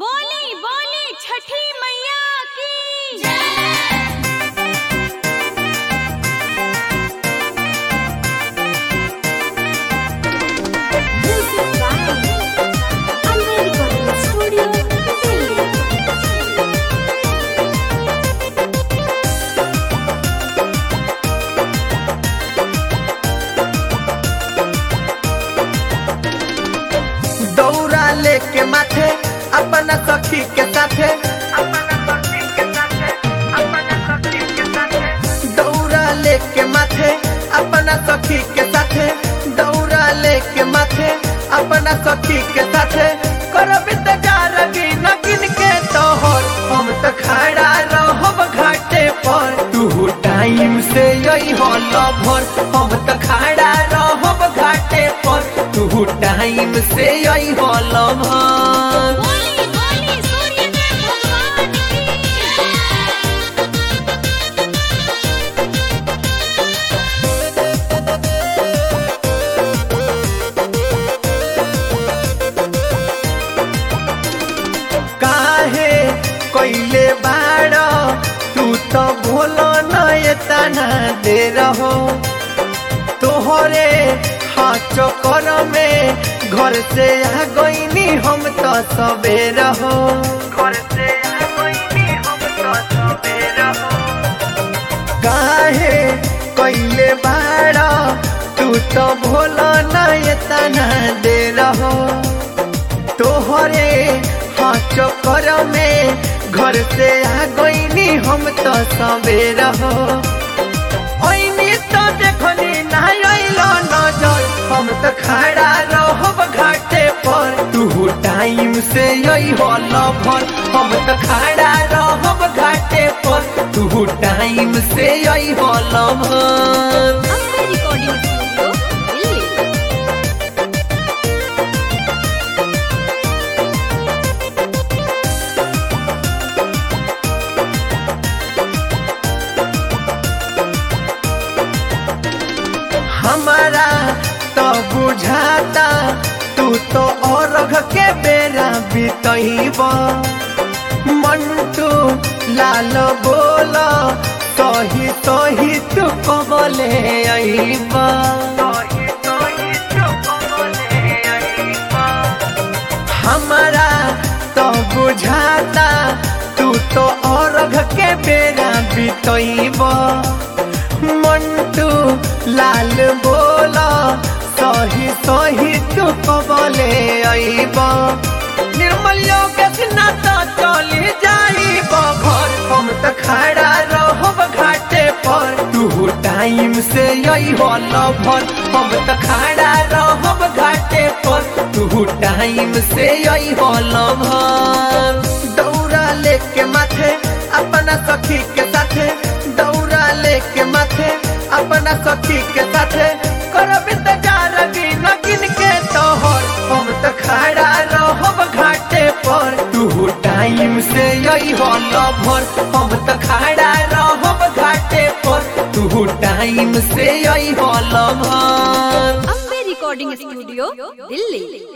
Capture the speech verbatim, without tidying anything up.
बोली बोली छठी मैया की जय। Music by Amber Recording Studio, Delhi। दौरा लेके माथे अपना सखी के साथे दौरा लेके माथे अपना सखी के साथे दौरा लेके माथे अपना सखी के साथे करब इंतजार गिन गिन के तोहर हम त खड़ा रहब घाटे पर तू टाइम से यही हल भर हम त खड़ा रहब घाटे पर तू टाइम से यही हल भर बोली बोली सूर्यदेव भगवान की जय। काहे कोइले बाड़ तू तो भोलो नए तना दे रहो तोहरे हाँ चक्कर में घर से आ गईनी हम तो सबे रहो घर से आ गईनी हम तो सबे रहो काहे कोइले बाड़ तू तो भोलो नए तना दे रहो तोहरे हाँ चक्कर में घर से आ गईनी हम तो सबे रहो ओइनी तो देखनी ना आइलो नजर हम तो खड़ा रहब घाटे पर तू टाइम से यही हल भर हम तो खड़ा रहब घाटे पर तू टाइम से यही हल भर हमारा तो बुझाता तू तो और के बेरा बीतब मंटू लाल बोल तही तही तू कबले अइब हमारा तो बुझाता तू तो और के बेरा बीतब मंटू लाल बोला सही सही तू कबले अइब निर्मल योगेश ना तो चली जाइब घर हम तो खड़ा रहब घाटे पर तू टाइम से यही हल भर हम तो खड़ा रहब घाटे पर तू टाइम से यही हल भर दौरा लेके माथे अपना सखी के साथे दौरा लेके माथे अपना सखी के साथे करब इंतजार गिन गिन के तोहर हम तो खड़ा रहब घाटे पर तू टाइम से यही हल भर हम तो खड़ा रहब घाटे पर तू टाइम से यही हल भर अम्बे रिकॉर्डिंग स्टूडियो, दिल्ली।